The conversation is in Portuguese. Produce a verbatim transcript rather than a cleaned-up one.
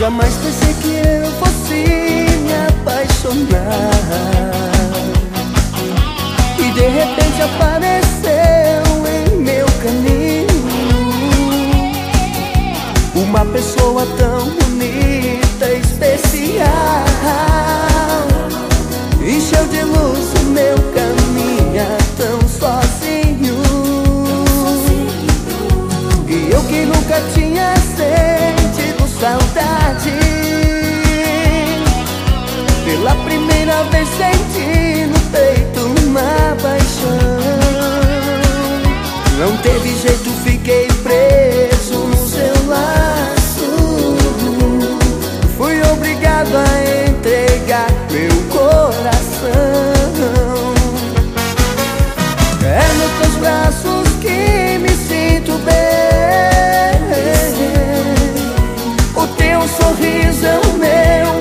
Jamais pensei que eu fosse me apaixonar, e de repente apareceu em meu caminho uma pessoa tão bonita, especial. Encheu de luz o meu caminho tão sozinho, e eu que nunca tinha sentido saudade, pela primeira vez senti no peito uma paixão. Não teve jeito, fiquei preso no seu laço, fui obrigado a entregar meu coração. É nos teus braços que me sinto bem, o teu sorriso é o meu